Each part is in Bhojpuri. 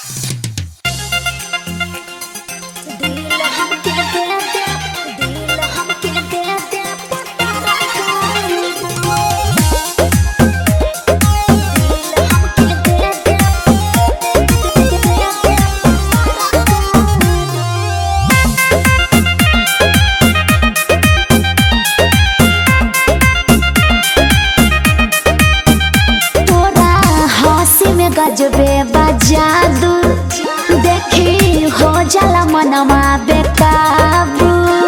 गजबे बजादू देखी हो जाला मनवा बेकाबू।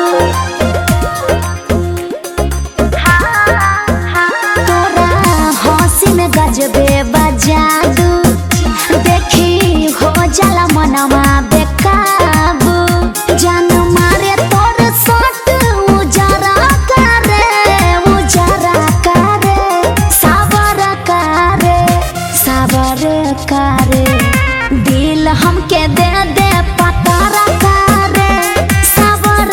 तोरा हंसी में गजबे बजादू देखी हो जाला मनवा बेकाबू। जान मारे तोर सट उजरा करे साबर करे दिल हमके दे दे पतारा करे साबर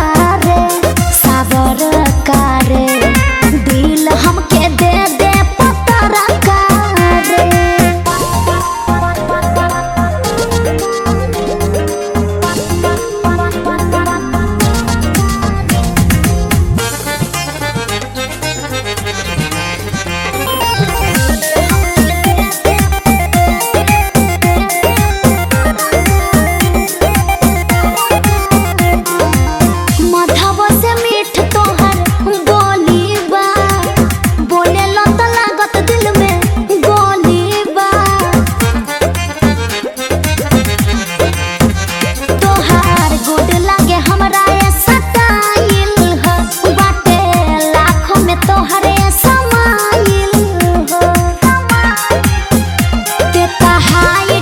करे दिल हमके दे दे पतारा करे। हाय